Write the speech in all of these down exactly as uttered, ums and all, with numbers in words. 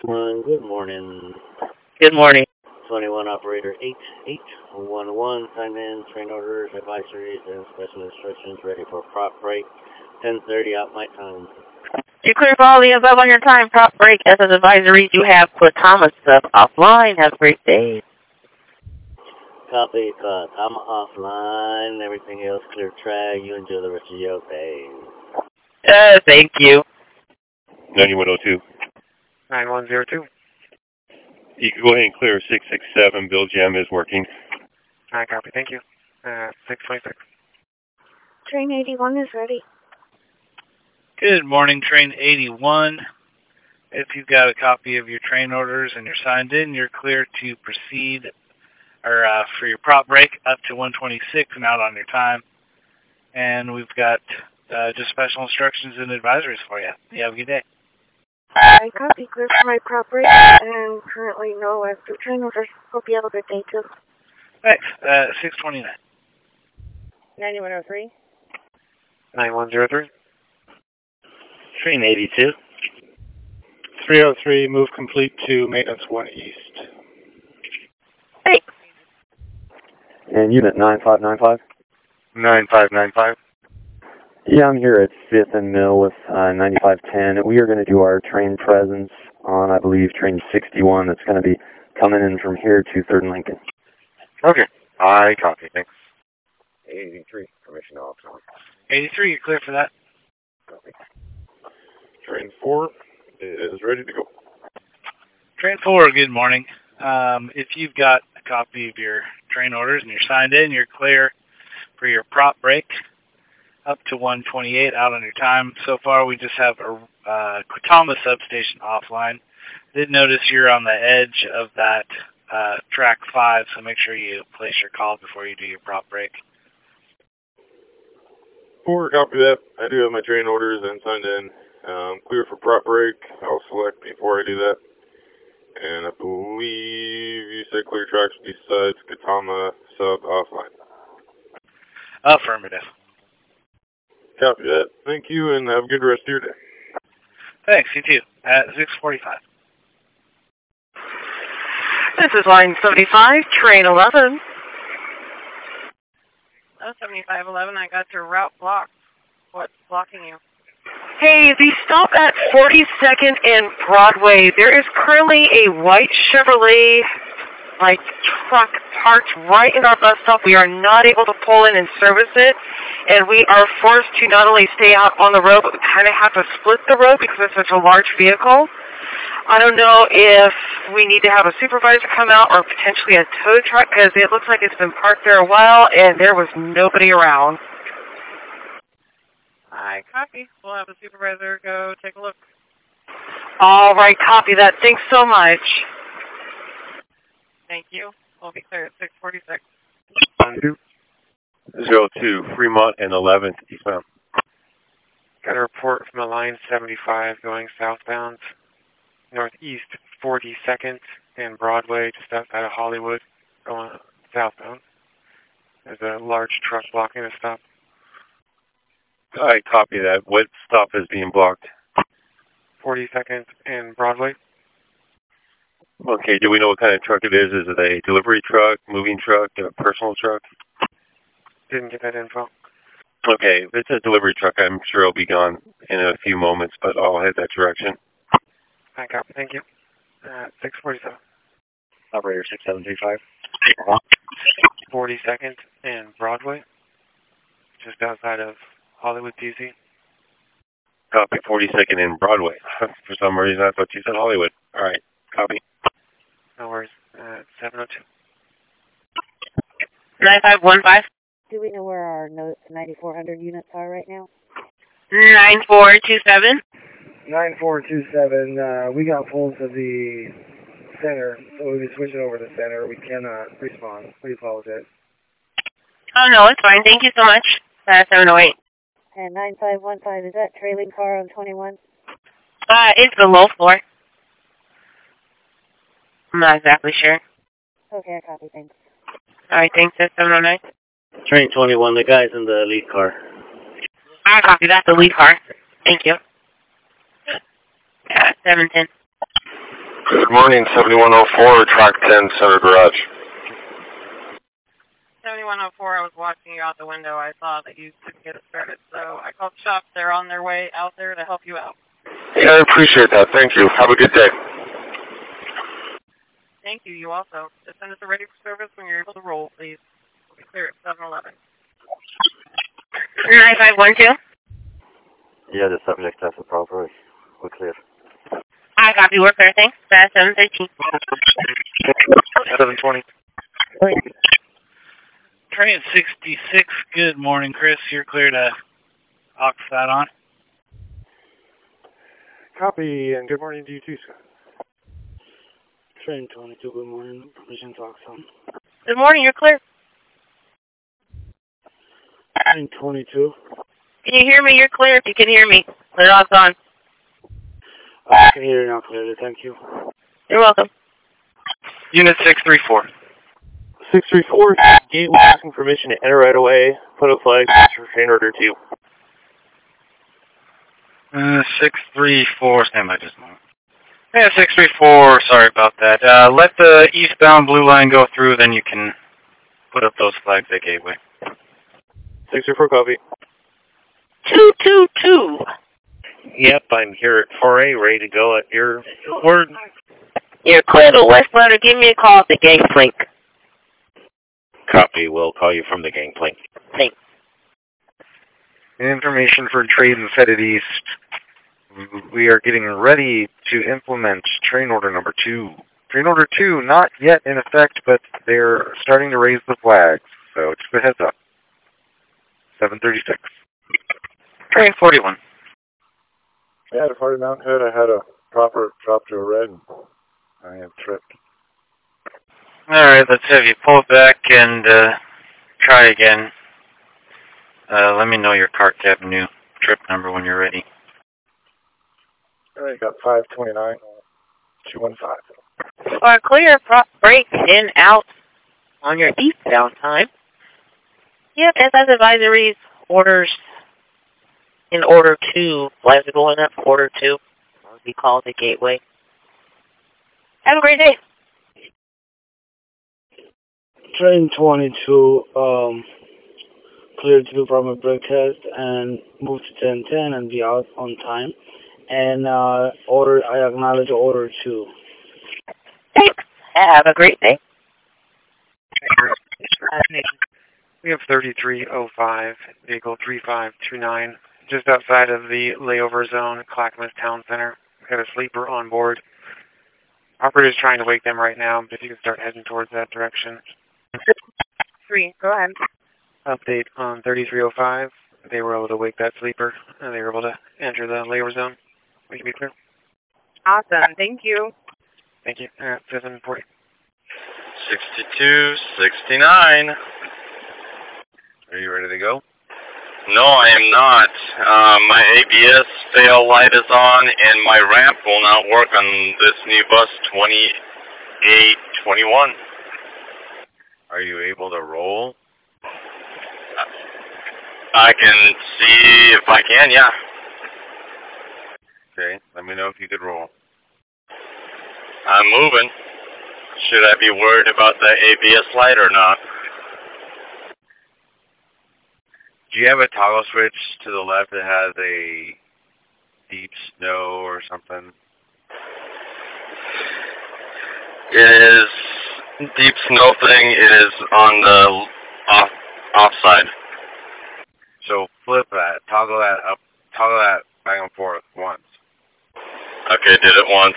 One, good morning. Good morning. twenty-one operator eight eight one one, sign in, train orders, advisories, and special instructions ready for prop break. ten thirty out my time. You clear for all the above on your time. Prop break. As an advisory, you have put Thomas up offline. Have a great day. Copy, cut. I'm offline. Everything else clear track. You enjoy the rest of your day. Uh, thank you. ninety-one oh two. nine one zero two. You can go ahead and clear six six seven. Bill Jam is working. I copy. Thank you. Uh, six twenty-six. Train eighty-one is ready. Good morning, Train eighty-one. If you've got a copy of your train orders and you're signed in, you're clear to proceed or uh, for your prop break up to one twenty-six and out on your time. And we've got uh, just special instructions and advisories for you. You have a good day. I copy, clear for my prop break, and currently no active train orders. Hope you have a good day, too. Thanks. Uh, six twenty-nine. ninety-one oh three. nine one zero three. Train eighty-two. three oh three, move complete to maintenance one east. Thanks. And unit nine five nine five? nine five nine five. Yeah, I'm here at fifth and Mill with uh, ninety-five ten. We are going to do our train presence on, I believe, train sixty-one. That's going to be coming in from here to third and Lincoln. Okay. I copy. Thanks. eighty-three, permission off. eighty-three, you're clear for that. Copy. Train four is ready to go. Train four, good morning. Um, if you've got a copy of your train orders and you're signed in, you're clear for your prop break up to one twenty-eight out on your time. So far, we just have a uh, Quitama substation offline. Did notice you're on the edge of that uh, track five, so make sure you place your call before you do your prop break. Four, copy that. I do have my train orders and signed in. Um, clear for prop break. I'll select before I do that. And I believe you said clear tracks besides Quitama sub offline. Affirmative. Copy that. Thank you, and have a good rest of your day. Thanks, you too. At six forty-five. This is line seventy-five, train eleven. Oh, seventy-five eleven, I got your route blocked. What's blocking you? Hey, the stop at forty-second and Broadway. There is currently a white Chevrolet like truck parked right in our bus stop. We are not able to pull in and service it, and we are forced to not only stay out on the road, but we kind of have to split the road because it's such a large vehicle. I don't know if we need to have a supervisor come out or potentially a tow truck because it looks like it's been parked there a while and there was nobody around. I copy. We'll have a supervisor go take a look. All right, copy that. Thanks so much. Thank you. We'll be clear at six forty-six. two. zero two, Fremont and eleventh eastbound. Got a report from the line seventy-five going southbound, northeast forty-second and Broadway, just outside of Hollywood, going southbound. There's a large truck blocking the stop. I copy that. What stop is being blocked? forty-second and Broadway. Okay, do we know what kind of truck it is? Is it a delivery truck, moving truck, a personal truck? Didn't get that info. Okay, if it's a delivery truck, I'm sure it'll be gone in a few moments, but I'll head that direction. I copy. Thank you. Uh, six forty-seven. Operator six seven three five. forty-second and Broadway, just outside of Hollywood, D C. Copy, forty-second in Broadway. For some reason, I thought you said Hollywood. All right, copy. No worries. Uh, seven oh two. nine five one five. Do we know where our ninety-four hundred units are right now? nine four two seven. nine four two seven, uh, we got full to the center, so we'll be switching over to center. We cannot respond. We apologize. Oh, no, it's fine. Thank you so much. Uh, seven oh eight. And nine five one five, is that trailing car on twenty-one? Uh, it's the low floor. I'm not exactly sure. Okay, I copy. Thanks. All right, thanks. That's seven oh nine. Train twenty-one, the guy's in the lead car. I copy that. The lead car. Thank you. Uh, seven ten. Good morning, seventy-one oh four, track ten, Center Garage. seventy-one oh four, I was watching you out the window. I saw that you couldn't get it started, so I called shop. They're on their way out there to help you out. Yeah, I appreciate that. Thank you. Have a good day. Thank you. You also. Just send us a ready for service when you're able to roll, please. We'll be clear at seven eleven. nine five one two? Yeah, the subject has a proper. We're clear. I copy. We're clear. Thanks. That's seven thirteen. seven twenty. Train sixty-six, good morning, Chris. You're clear to aux that on. Copy, and good morning to you too, sir. Train twenty-two, good morning. Permission to aux on. Good morning. You're clear. Train twenty-two. Can you hear me? You're clear. If you can hear me, put it aux on. I can hear you now clearly. Thank you. You're welcome. Unit six three four. six three four, gateway asking permission to enter right away. Put a flag for train order two. Uh, six three four, stand by just a moment. Yeah, six three four, sorry about that. Uh, let the eastbound blue line go through, then you can put up those flags at gateway. six three four, copy. two two two. Yep, I'm here at four A, ready to go at your word. You're clear to westbound, or give me a call at the gangplank. Copy, we'll call you from the gangplank. Thanks. Information for Trade headed east. We are getting ready to implement train order number two. Train order two, not yet in effect, but they're starting to raise the flags. So just a heads up. seven thirty-six. Train forty-one. I had a party Mountain Hood. I had a proper drop to a red. I am tripped. Alright, let's have you pull back and uh, try again. Uh, let me know your Cart Avenue trip number when you're ready. Alright, got five twenty-nine, two one five. For a clear prop break in out on your eastbound time. Yep, S S advisories, orders in order two. Flags are going up, order two. We call it the gateway. Have a great day. Train twenty-two, um, cleared to do proper brake test and move to ten ten and be out on time. And uh, order, I acknowledge order two. Thanks. Have a great day. We have thirty-three oh five, vehicle three five two nine, just outside of the layover zone, Clackamas Town Center. We have a sleeper on board. Operator's trying to wake them right now, but if you can start heading towards that direction. Three, go ahead. Update on thirty-three oh five. They were able to wake that sleeper, and they were able to enter the layover zone. We can be clear. Awesome, thank you. Thank you. All right, seven forty. sixty-two sixty-nine. Are you ready to go? No, I am not. Um, my A B S fail light is on, and my ramp will not work on this new bus twenty-eight twenty-one. Are you able to roll? I can see if I can, yeah. Okay, let me know if you could roll. I'm moving. Should I be worried about the A B S light or not? Do you have a toggle switch to the left that has a deep snow or something? It is deep snow thing. It is on the off off side. So flip that, toggle that up, toggle that back and forth once. Okay, did it once.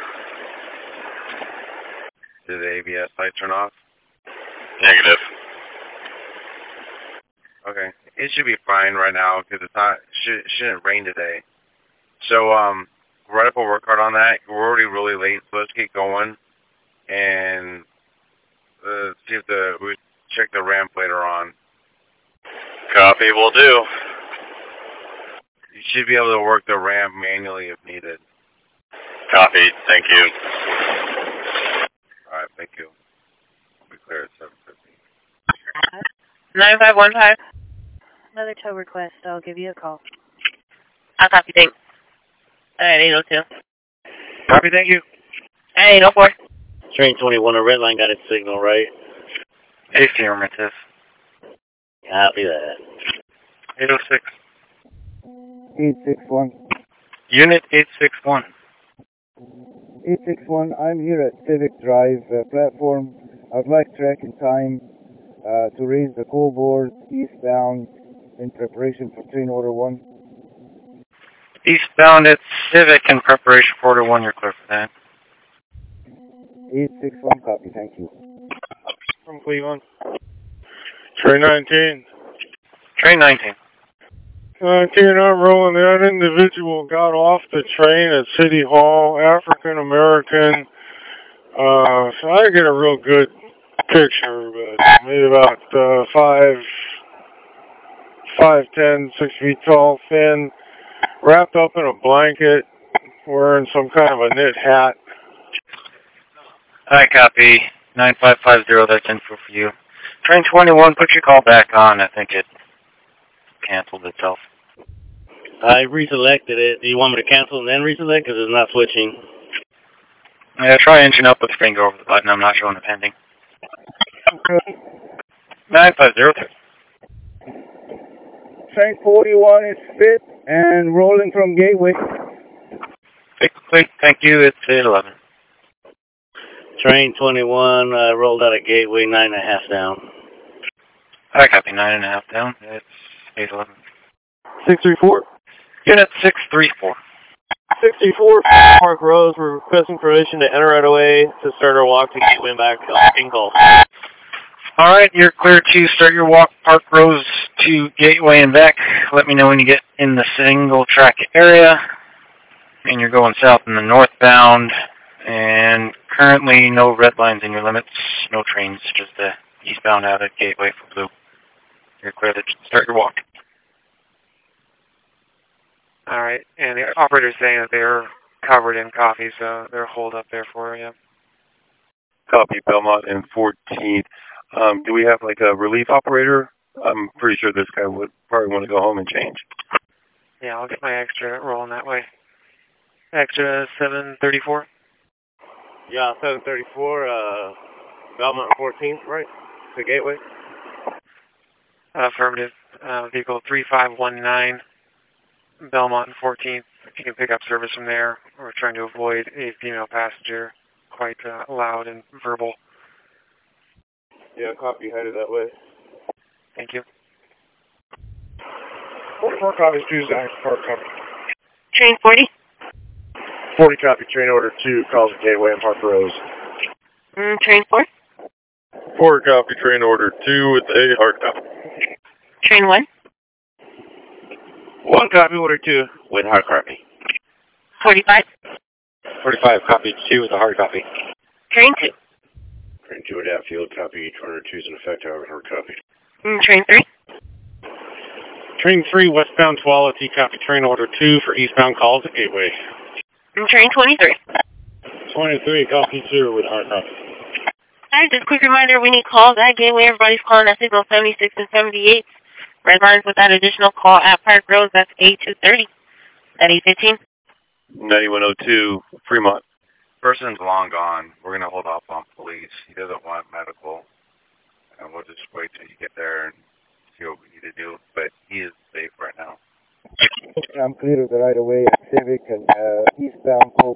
Did the A B S light turn off? Negative. Okay, it should be fine right now because it's not should, shouldn't rain today. So um, write up a work card on that. We're already really late, so let's get going and uh, see if the we check the ramp later on. Copy, will do. You should be able to work the ramp manually if needed. Copy, thank you. All right, thank you. We'll be clear at seven fifty. nine five one five. Another tow request. I'll give you a call. I'll copy, thanks. All right, eight oh two. Copy, thank you. Hey, no four. Train twenty-one, a red line got its signal, right? Affirmative. Copy that. eight oh six. eight six one. Unit eight six one. eight six one, I'm here at Civic Drive uh, platform. I'd like track and time uh, to raise the coal board eastbound in preparation for train order one. Eastbound at Civic in preparation for order one, you're clear for that. eight six one, copy, thank you. From Cleveland. Train nineteen. Train nineteen. nineteen, I'm rolling. That individual got off the train at City Hall, African American. Uh, so I get a real good picture, but maybe about uh, five, five, ten, six feet tall, thin, wrapped up in a blanket, wearing some kind of a knit hat. Hi, copy. nine five five zero, that's info for you. Train twenty-one, put your call back on. I think it canceled itself. I reselected it. Do you want me to cancel and then reselect? Because it's not switching. Yeah, try engine up with the finger over the button. I'm not showing the pending. nine five zero three. Train forty-one is fit and rolling from Gateway. Quick, thank you. It's eight eleven. Train twenty-one uh, rolled out of Gateway, nine and a half down. I copy, nine and a half down. It's eight eleven. six three four. Unit six three four. six three four, Park Rose. We're requesting permission to enter right away to start our walk to Gateway and back. In call. All right, you're clear to start your walk Park Rose to Gateway and back. Let me know when you get in the single track area. And you're going south in the northbound. And currently no red lines in your limits, no trains, just the eastbound out at Gateway for Blue. You're clear to start your walk. All right, and the operator's saying that they're covered in coffee, so they're holed up there for you. Copy, Belmont and fourteenth. Um, do we have like a relief operator? I'm pretty sure this guy would probably want to go home and change. Yeah, I'll get my extra rolling that way. Extra seven thirty-four. Yeah, seven thirty-four, uh, Belmont fourteenth, right? To Gateway? Uh, affirmative. Uh, vehicle three five one nine, Belmont and fourteenth. You can pick up service from there. We're trying to avoid a female passenger, quite uh, loud and verbal. Yeah, copy, headed that way. Thank you. Four copies, Tuesday, four copy. Train forty. forty copy, train order two, calls at Gateway and Park Rose. Mm, train four. Four copy, train order two with a hard copy. Train one. One copy, order two with hard copy. forty-five. forty-five copy, two with a hard copy. Train two. Train two at Atfield, copy, train order two is in effect, however, hard copy. Mm, train three. Train three, westbound Tualatin, copy, train order two for eastbound calls at Gateway. Mm, train twenty-three. twenty-three, copy two with hard copy. Alright, just a quick reminder, we need calls at Gateway. Everybody's calling at signal seventy-six and seventy-eight. Red lines with that additional call at Park Rose, that's eight two thirty. At eight fifteen. ninety-one oh two, Fremont. Person's long gone. We're going to hold off on police. He doesn't want medical. And we'll just wait till you get there and see what we need to do. But he is safe right now. I'm clear of the right of way at Civic and uh, eastbound Cope.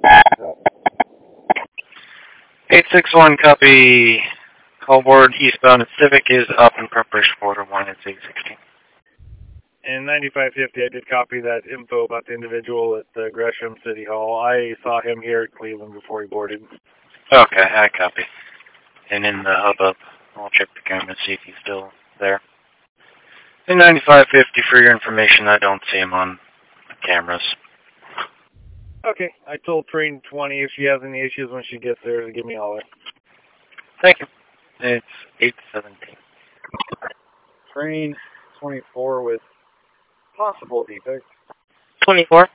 eight six one, copy. Call board eastbound at Civic is up in preparation for order one. It's eight sixteen. And ninety-five fifty, I did copy that info about the individual at the Gresham City Hall. I saw him here at Cleveland before he boarded. Okay, I copy. And in the hub-up, I'll check the camera and see if he's still there. And ninety-five fifty, for your information, I don't see him on the cameras. Okay, I told train twenty if she has any issues when she gets there to give me a holler. Thank you. It's eight seventeen. Train twenty-four with possible defects. twenty-four.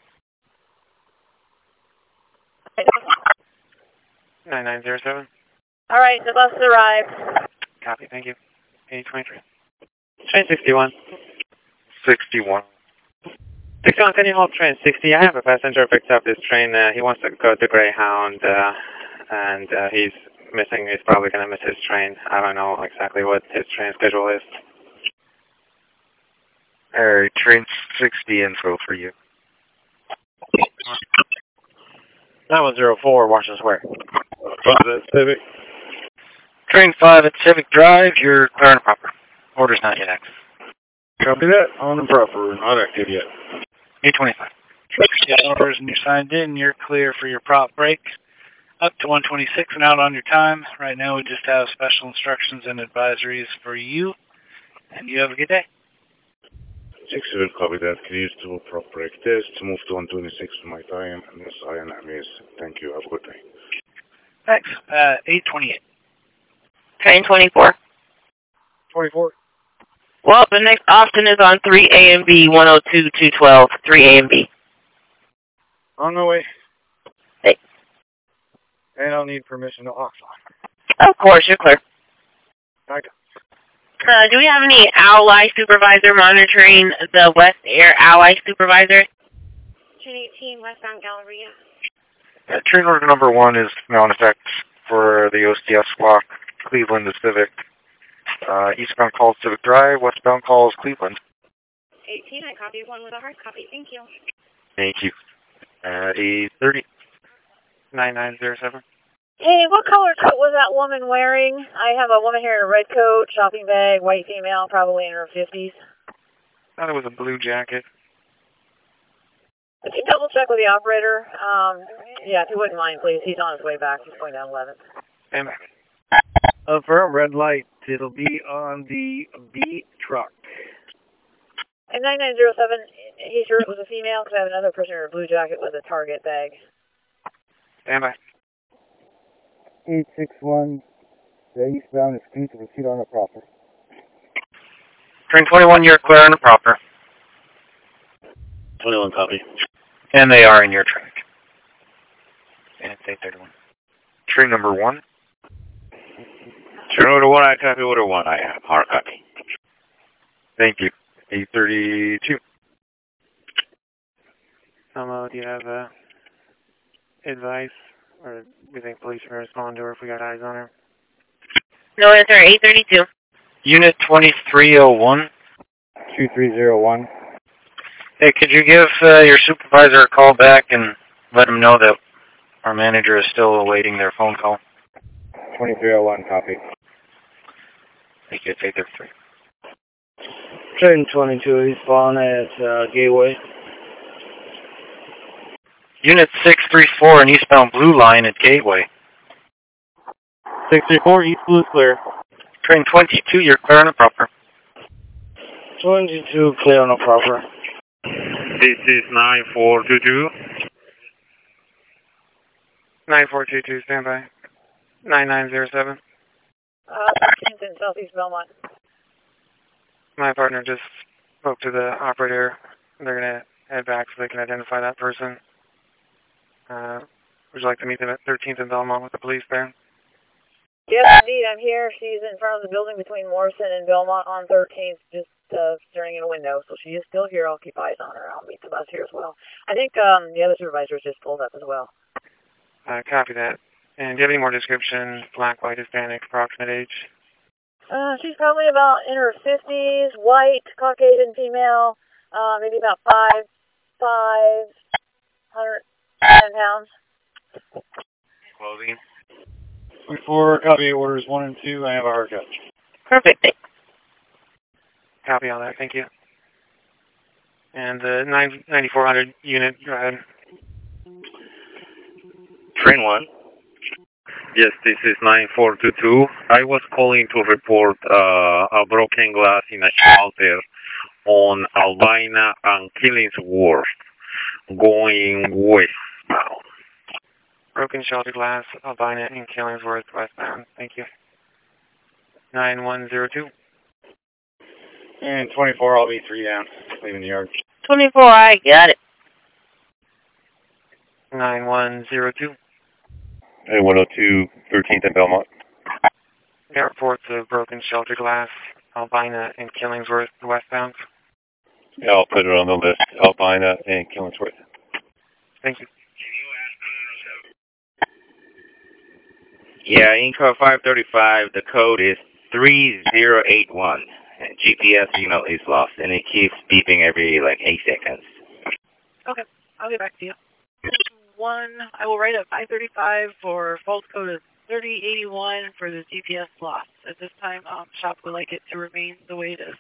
nine nine zero seven. Alright, the bus arrived. Copy, thank you. eight twenty-three. Train sixty-one. sixty-one. six one, can you hold train sixty? I have a passenger picked up this train. Uh, he wants to go to Greyhound, uh, and uh, he's missing. He's probably going to miss his train. I don't know exactly what his train schedule is. Alright, train sixty info for you. nine one zero four, Washington Square. That's Civic. Train five at Civic Drive, you're clear and proper. Order's not yet active. Copy that. On and proper. Not active yet. eight twenty-five. Got orders and you're signed in. You're clear for your prop break. Up to one twenty-six and out on your time. Right now we just have special instructions and advisories for you. And you have a good day. six seven, copy that. Clear to prop break test. Move to one twenty-six for my time. And yes, I am miss. Thank you. Have a good day. Thanks. Uh, eight twenty-eight. Train twenty-four. twenty-four. Well, the next option is on three A M B, one oh two, two twelve, three A M B. On my way. Hey. And I'll need permission to offline. Of course, you're clear. I got Uh, do we have any Ally supervisor monitoring the West Air Ally supervisor? Train eighteen, westbound Galleria. Uh, train order number one is now in effect for the O C S block, Cleveland to Civic. Uh, eastbound calls Civic Drive, westbound calls Cleveland. eighteen, I copy one with a hard copy. Thank you. Thank you. Uh, eight thirty. nine nine zero seven. Hey, what color coat was that woman wearing? I have a woman here in a red coat, shopping bag, white female, probably in her fifties. I thought it was a blue jacket. If you double check with the operator, um, yeah, if you wouldn't mind, please. He's on his way back. He's going down eleventh. And Uh, for a red light, it'll be on the B truck. And nine nine zero seven, he's sure it was a female because I have another person in a blue jacket with a Target bag. Stand by. eight six one, the eastbound is clear to proceed on the proper. Train twenty-one, you're clear on the proper. twenty-one, copy. And they are in your track. And it's eight thirty-one. Train number one. Train order one, I copy. Order one, I have. Hard copy. Thank you. eight thirty-two. Elmo, do you have uh, advice? Or do you think police can respond to her if we got eyes on her? No answer, eight thirty-two. Unit twenty-three oh one. two three zero one. Hey, could you give uh, your supervisor a call back and let him know that our manager is still awaiting their phone call? twenty-three oh one, copy. Thank you. It's eight thirty-three. Train twenty-two, he's spawn at uh, Gateway. Unit six three four, an eastbound blue line at Gateway. six three four, East Blue clear. Train twenty-two, you're clear on the proper. twenty-two, clear on the proper. This is nine four two two. nine four two two, stand by. nine nine zero seven. Uh, in Southeast Belmont. My partner just spoke to the operator. They're going to head back so they can identify that person. Uh, would you like to meet them at thirteenth and Belmont with the police there? Yes, indeed. I'm here. She's in front of the building between Morrison and Belmont on thirteenth, just uh, staring in a window. So she is still here. I'll keep eyes on her. I'll meet the bus here as well. I think um, the other supervisors just pulled up as well. Uh, copy that. And do you have any more description? Black, white, Hispanic, approximate age? Uh, she's probably about in her fifties, white, Caucasian female, uh, maybe about five, five, hundred ten pounds. Clothing. Before copy orders one and two, I have a hard cut. Perfect. Copy all that. Thank you. And the ninety-four hundred unit, go ahead. Train one. Yes, this is nine four two two. I was calling to report uh, a broken glass in a shelter on Albina and Killingsworth, going westbound. Broken shelter glass, Albina and Killingsworth, westbound. Thank you. nine one zero two. And twenty-four, I'll be three down, leaving the yard. twenty-four, I got it. nine one zero two. Hey, one oh two, thirteenth and Belmont. Got reports of broken shelter glass, Albina and Killingsworth, westbound. Yeah, I'll put it on the list. Albina and Killingsworth. Thank you. Yeah, Inco five thirty-five, the code is three zero eight one. And G P S signal is lost, and it keeps beeping every, like, eight seconds. Okay, I'll get back to you. One, I will write a five thirty-five for false code of thirty eighty-one for the G P S loss. At this time, um, shop would like it to remain the way it is.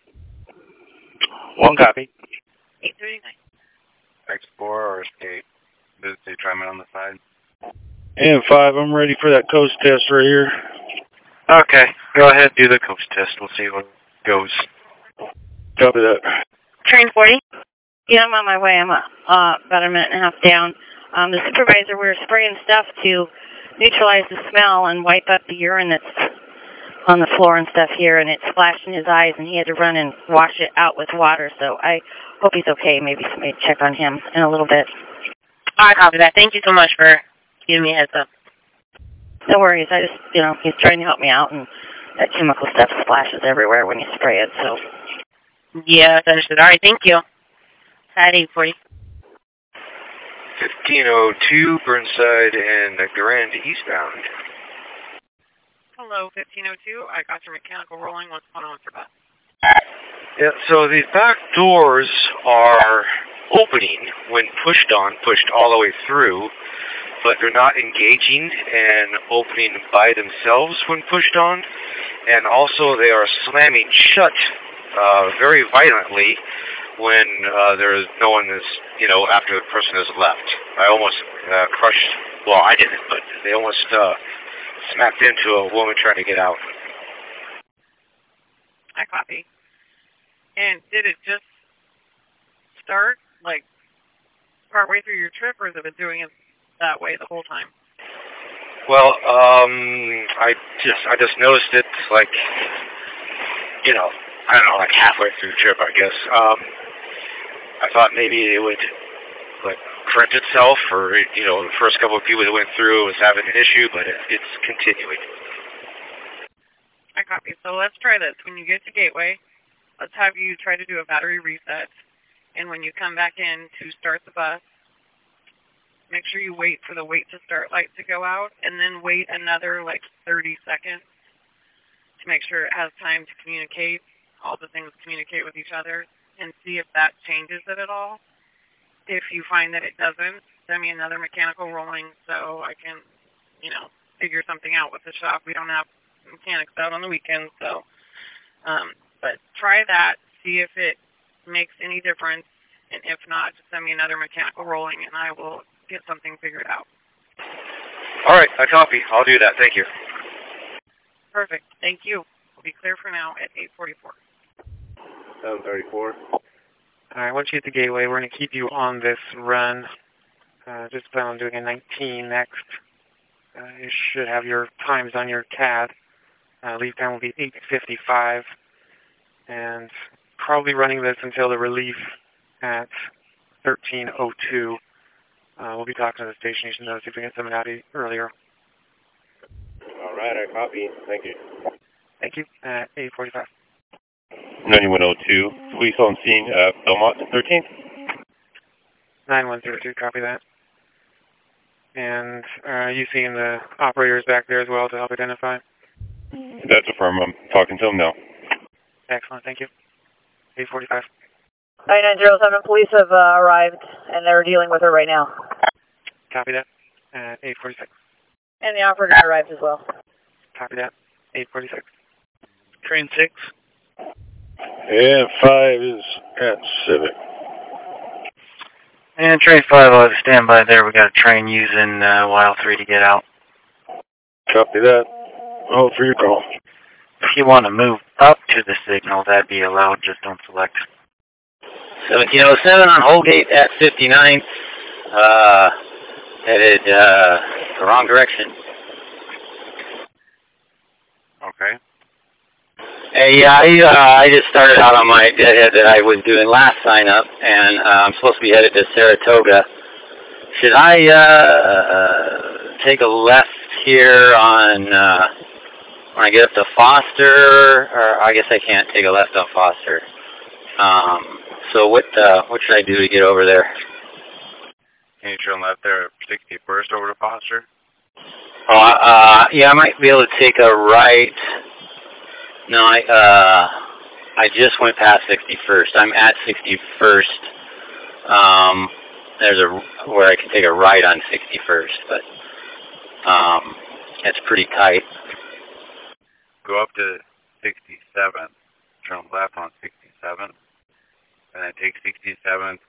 One copy. eight thirty-nine. Explore or escape. Does it say tryman on the side? And five, I'm ready for that coast test right here. Okay, go ahead, do the coast test. We'll see what goes. Copy that. Train forty. Yeah, I'm on my way. I'm uh, about a minute and a half down. Um, the supervisor, we were spraying stuff to neutralize the smell and wipe up the urine that's on the floor and stuff here, and it splashed in his eyes, and he had to run and wash it out with water. So I hope he's okay. Maybe somebody check on him in a little bit. I copy that. Thank you so much for giving me a heads up. No worries. I just, you know, he's trying to help me out, and that chemical stuff splashes everywhere when you spray it. So. Yeah, that's understood. All right, thank you. At eight forty. fifteen oh two, Burnside and Grand eastbound. Hello, fifteen oh two. I got your mechanical rolling. What's going on with your bus? Yeah, so the back doors are opening when pushed on, pushed all the way through, but they're not engaging and opening by themselves when pushed on, and also they are slamming shut uh, very violently when uh, there's no one is, you know, after the person has left. I almost uh, crushed, well, I didn't, but they almost uh, smacked into a woman trying to get out. I copy. And did it just start, like, partway through your trip, or has it been doing it that way the whole time? Well, um, I just I just noticed it, like, you know, I don't know, like halfway through the trip, I guess. Um, I thought maybe it would, like, correct itself, or, you know, the first couple of people that went through was having an issue, but it, it's continuing. I copy. So let's try this. When you get to Gateway, let's have you try to do a battery reset. And when you come back in to start the bus, make sure you wait for the wait to start light to go out, and then wait another, like, thirty seconds to make sure it has time to communicate, all the things communicate with each other, and see if that changes it at all. If you find that it doesn't, send me another mechanical rolling so I can, you know, figure something out with the shop. We don't have mechanics out on the weekends, so, um, but try that, see if it makes any difference, and if not, just send me another mechanical rolling, and I will get something figured out. All right, I copy. I'll do that. Thank you. Perfect. Thank you. We'll be clear for now at eight forty-four. seven thirty-four. All right, once you hit the gateway, we're going to keep you on this run. Uh, just plan on doing a nineteen next. Uh, you should have your times on your C A D. Uh, leave time will be eight fifty-five. And probably running this until the relief at thirteen oh two. Uh, we'll be talking to the station agent to see if we can get someone out earlier. All right, I copy. Thank you. Thank you. At eight forty-five. ninety-one oh two, police on scene at Belmont thirteenth. nine one zero two, copy that. And uh, you seeing the operators back there as well to help identify? That's a firm. I'm talking to him now. Excellent, thank you. eight forty-five. nine nine zero seven, police have uh, arrived, and they're dealing with her right now. Copy that. At eight forty-six. And the operator arrived as well. Copy that. eight forty-six. Train six. And five is at Civic. And train five will have to stand by there. We got a train using uh, Y L three to get out. Copy that. Hold for your call. If you want to move up to the signal, that'd be allowed. Just don't select. seventeen oh seven on Holgate at fifty-nine. Uh, headed uh, the wrong direction. Okay. Hey, yeah, I, uh, I just started out on my deadhead that I was doing last sign up, and uh, I'm supposed to be headed to Saratoga. Should I uh, uh, take a left here on uh, when I get up to Foster? Or I guess I can't take a left on Foster. Um, So what uh, what should I do to get over there? Can you turn left there at sixty-first over to Foster? Oh, uh, yeah, I might be able to take a right. No, I uh, I just went past sixty-first. I'm at sixty-first. Um, there's a where I can take a right on sixty-first, but um, it's pretty tight. Go up to sixty-seventh. Turn left on sixty-seventh, and then take sixty-seventh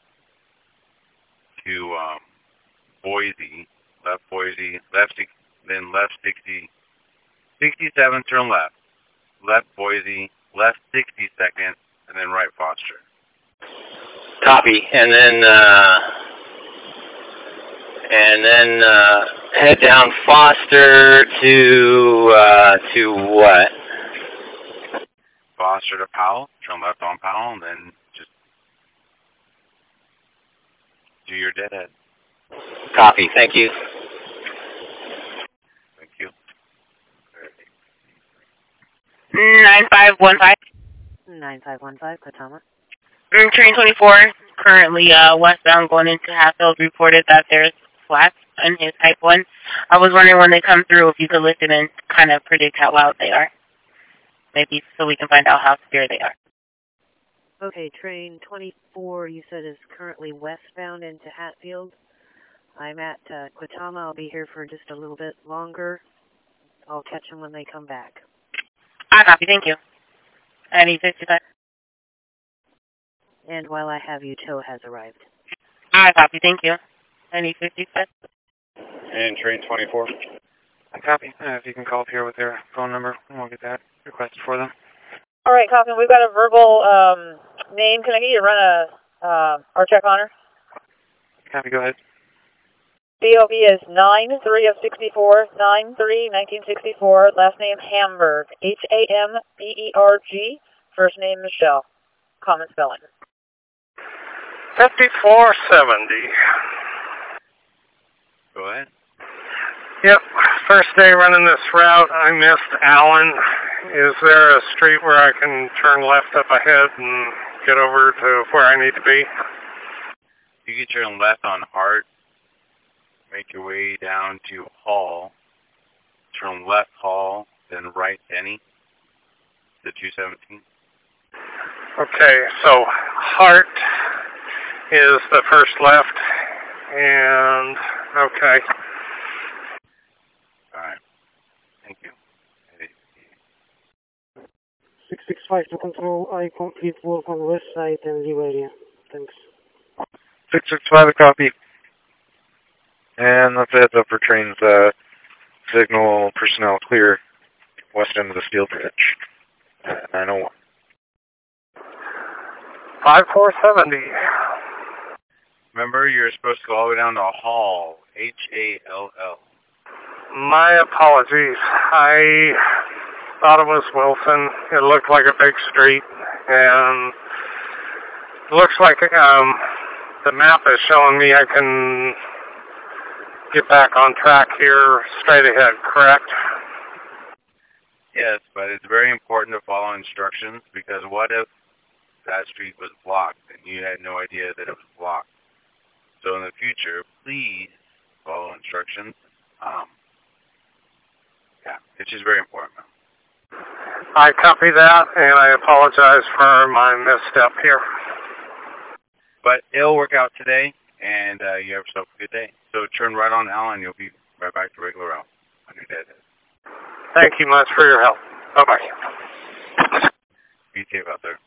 to um, Boise. Left Boise. Left. Then left sixty. sixty-seven. Turn left. Left Boise. Left sixty-second, and then right Foster. Copy. And then uh, and then uh, head down Foster to uh, to what? Foster to Powell. Turn left on Powell, and then just do your deadhead. Copy. Thank you. Thank you. nine five one five. nine five one five, Katama. Mm, train twenty-four, currently uh, westbound going into Hatfield, reported that there's flats in his type one. I was wondering when they come through if you could listen and kind of predict how loud they are. Maybe so we can find out how severe they are. Okay, train twenty-four, you said is currently westbound into Hatfield. I'm at uh, Quitama. I'll be here for just a little bit longer. I'll catch them when they come back. I copy, thank you. Any fifty-five. And while I have you, tow has arrived. I copy, thank you. Any fifty-five. And train twenty-four. I copy. Uh, if you can call up here with their phone number, we'll get that requested for them. All right, Kaufman, we've got a verbal um, name. Can I get you to run a uh, our check on her? Copy, go ahead. B O B is nine three of sixty-four, nine three nineteen sixty-four, last name Hamburg, H A M B E R G, first name Michelle. Common spelling. fifty-four seventy. Go ahead. Yep, first day running this route, I missed Allen. Is there a street where I can turn left up ahead and get over to where I need to be? You can turn left on Hart. Make your way down to Hall. Turn left Hall, then right Denny to two seventeen. Okay, so Hart is the first left, and okay. All right. Thank you. six six five to control, I complete work on west side and leave area. Thanks. six six five, a copy. And that's a heads up for trains, uh, signal personnel clear west end of the steel bridge. nine oh one. five four seventy. Remember, you're supposed to go all the way down to Hall, H A L L. My apologies. I thought it was Wilson. It looked like a big street, and it looks like um, the map is showing me I can get back on track here straight ahead, correct? Yes, but it's very important to follow instructions, because what if that street was blocked and you had no idea that it was blocked? So in the future, please follow instructions. Um, yeah, it's just very important. I copy that, and I apologize for my misstep here. But it'll work out today, and uh, you have yourself a good day. So turn right on Allen, you'll be right back to regular route on your dead. Thank you much for your help. Bye-bye. Be safe out there.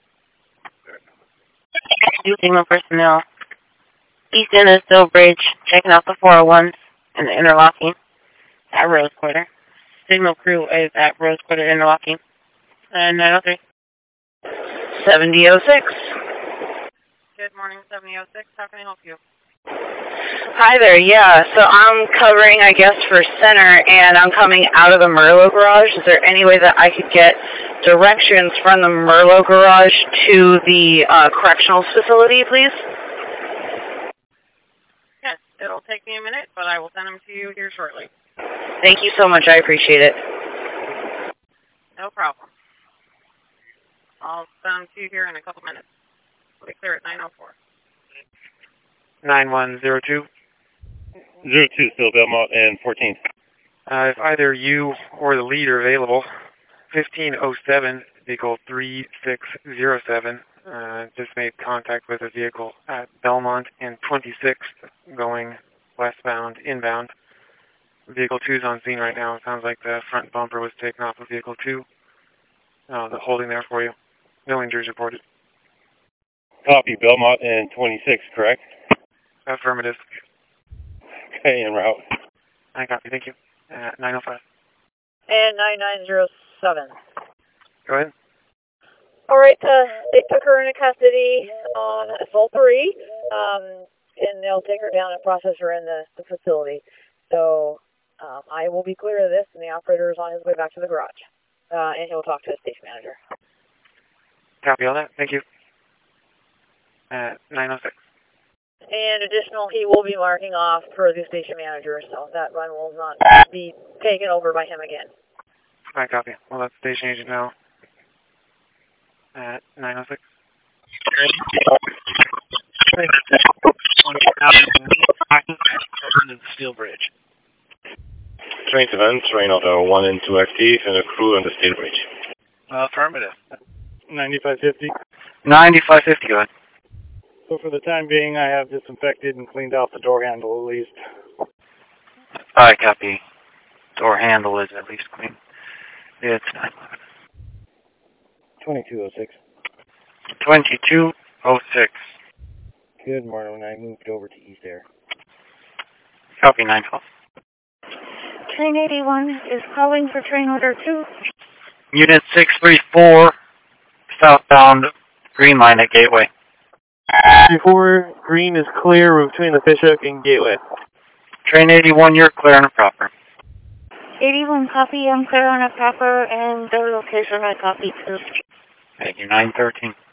Do signal personnel. East end of the Steel Bridge, checking out the four oh ones and the interlocking at Rose Quarter. Signal crew is at Rose Quarter interlocking. And nine oh three. seventy oh six. Good morning, seventy oh six. How can I help you? Hi there, yeah. So I'm covering, I guess, for center, and I'm coming out of the Merlot garage. Is there any way that I could get directions from the Merlot garage to the uh, correctional facility, please? Yes, it'll take me a minute, but I will send them to you here shortly. Thank you so much. I appreciate it. No problem. I'll send them to you here in a couple minutes. Clear at nine oh four. nine one zero two. Zero two, still Belmont and fourteenth. Uh, if either you or the lead are available, fifteen oh seven, vehicle three six zero seven, uh, just made contact with a vehicle at Belmont and twenty-sixth going westbound, inbound. Vehicle two is on scene right now. It sounds like the front bumper was taken off of vehicle two. Uh, the holding there for you. No injuries reported. Copy, Belmont and twenty-six, correct? Affirmative. Okay, en route. I copy, thank you. Uh, nine oh five. And nine nine zero seven. Go ahead. All right, uh, they took her into custody on assault three, um, and they'll take her down and process her in the, the facility. So um, I will be clear of this, and the operator is on his way back to the garage, uh, and he'll talk to the station manager. Copy all that, thank you. Uh, nine oh six. And additional, he will be marking off for the station manager, so that run will not be taken over by him again. I copy. Well, that's station agent now. At nine oh six. The steel bridge. Train to van, train auto one and two active, and a crew on the steel bridge. Uh, affirmative. ninety-five fifty. ninety-five fifty, go ahead. So for the time being, I have disinfected and cleaned out the door handle at least. I copy. Door handle is at least clean. It's nine eleven. twenty-two oh six. twenty-two oh six. Good morning. I moved over to East Air. Copy nine twelve. Train eighty-one is calling for train order two. Unit six three four, southbound Green Line at Gateway. Before green is clear, we're between the Fishhook and Gateway. Train eighty-one, you're clear on a proper. eighty-one copy, I'm clear on a proper, and the location I copy too. Thank you, nine thirteen.